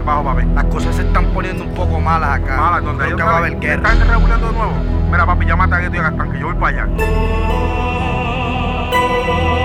Bajo, papi. Las cosas se están poniendo un poco malas acá. Malas, donde creo ellos que va a haber guerra. están regulando de nuevo. Mira, papi, llámate a Gueto y a Gastán, que yo voy para allá.